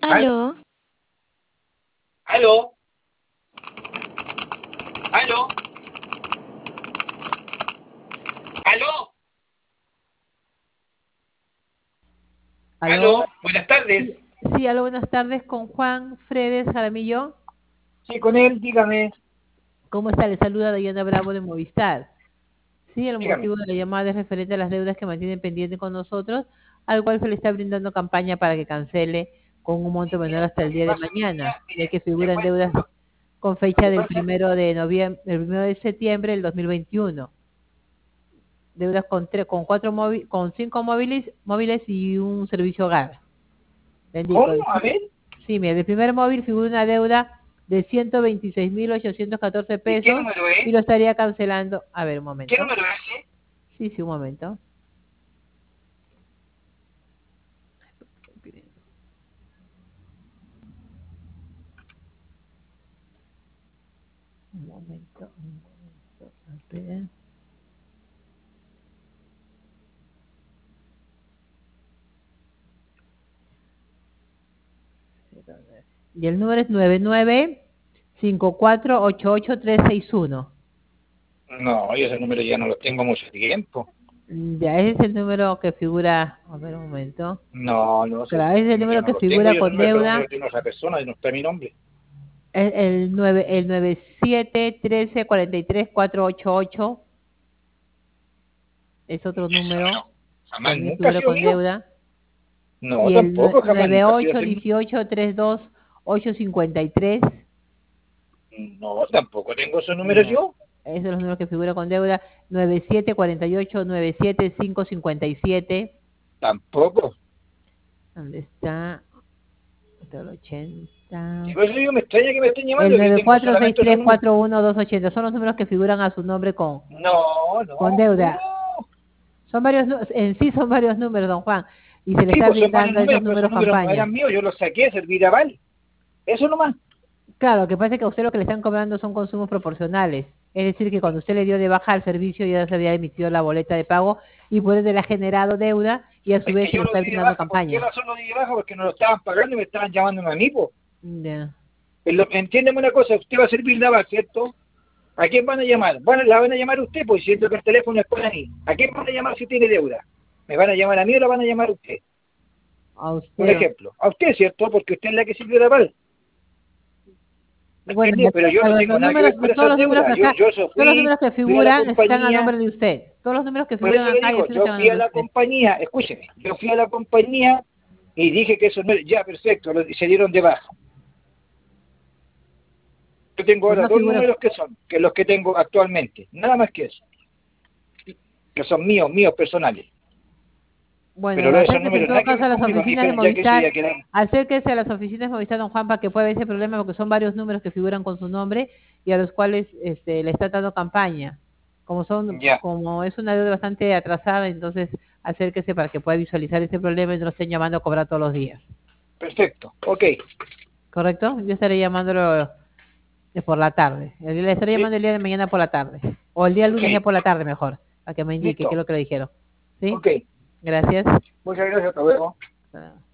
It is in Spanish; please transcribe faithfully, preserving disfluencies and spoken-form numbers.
Aló, Aló, aló, aló, Aló, aló, buenas sí, tardes. sí, aló, buenas tardes con Juan Fredes Jaramillo. Sí, con él, dígame, ¿Cómo está? Le saluda Diana Bravo de Movistar. Sí, el dígame. motivo de la llamada es referente a las deudas que mantienen pendiente con nosotros, al cual se le está brindando campaña para que cancele con un monto menor hasta Lo el que día de pasa es que mañana, ya, ya mire, que le figuran deudas cuento, con lo fecha que del pasa es que, primero de noviembre, el primero de septiembre del dos mil veintiuno. Deudas con tres, con cuatro móviles, con cinco móviles, móviles y un servicio hogar. Le indico, ¿cómo? el- A ver, sí, mira, el primer móvil figura una deuda de ciento veintiséis mil ochocientos catorce ¿y qué pesos número y es? lo estaría cancelando. A ver, un ¿Qué momento. número es ese? Sí, sí, un momento. Un momento, un momento. A ver. Y el número es nueve nueve cinco cuatro ocho ocho tres seis uno. No, yo ese número ya no lo tengo mucho tiempo. Ya ese es el número que figura. A ver, un momento. No, no sé, Claro, ese ese es el número ya número no que lo tengo, figura yo ese con número, ese número deuda. tiene otra persona y no está mi nombre. Es el nueve el nueve siete trece cuarenta y tres cuatro ocho ocho. Es otro Ese número. número jamás, También nunca ha figura sido con mío. deuda. No, Y el nue- tampoco, jamás, nueve nunca ha sido ocho ese mío. dieciocho treinta y dos ocho cincuenta y tres. No, tampoco tengo esos números Ya. yo. Esos son los números que figuran con deuda. nueve siete cuarenta y ocho nueve siete cinco cincuenta y siete. Tampoco. ¿Dónde está? El Y ochenta. por eso yo me extraña que me estén llamando, El que nueve tengo cuatro seis solamente esos tres números. cuatro uno dos ochenta. Son los números que figuran a su nombre con, No, con no, deuda. no. Son varios, nu- en sí son varios números, don Juan. Y se le Sí, está pues son varios brindando esos números, pero esos números números no campaña. eran míos, yo los saqué a servir a Val. Eso nomás. Claro, lo que pasa es que a usted lo que le están cobrando son consumos proporcionales. Es decir, que cuando usted le dio de baja al servicio ya se había emitido la boleta de pago y por eso le ha generado deuda y a su Es vez que se yo le lo está di de brindando baja. ¿Por qué campaña. razón lo di de baja? Porque no lo estaban pagando y me estaban llamando a mí, po. Ya. Es lo- Entiéndeme una cosa, usted va a servir de Val, ¿cierto? ¿A quién van a llamar? Bueno, la van a llamar a usted, pues siento que el teléfono es para mí. ¿A quién van a llamar si tiene deuda? ¿Me van a llamar a mí o la van a llamar a usted? A Un usted. ejemplo. A usted, ¿cierto? Porque usted es la que sirvió de Val. ¿Me Bueno, entiende? Pero yo no pero tengo los nada que números, ver con todos esas los números deudas. que Yo, acá, yo eso todos los fui, números que fui a la figuran están a compañía. nombre de usted. Todos los números que Por figuran eso le acá y digo, así yo están a fui a nombre de la usted. compañía, escúcheme, yo fui a la compañía y dije que eso no, ya perfecto, lo- se dieron de baja. Yo tengo Pero ahora no dos figura. números que son, que los que tengo actualmente, nada más que eso, que son míos, míos personales. Pero Bueno, los esos acérquese en números todo nada que caso ver a las conmigo, ni oficinas de que- ya que eso Movistar, ya queda. acérquese a las oficinas de Movistar, don Juan, para que pueda ver ese problema, porque son varios números que figuran con su nombre y a los cuales este, le está dando campaña. Como son, Ya, como es una deuda bastante atrasada, entonces acérquese para que pueda visualizar ese problema y no lo estén llamando a cobrar todos los días. perfecto, ok. ¿Correcto? Yo estaré llamándolo de por la tarde. El- Le estaré Sí, llamando el día de mañana por la tarde. O el día ok, lunes ya por la tarde mejor, para que me indique qué es listo, lo que le dijeron. ¿Sí? ok. Gracias. Muchas gracias, hasta luego. Ah.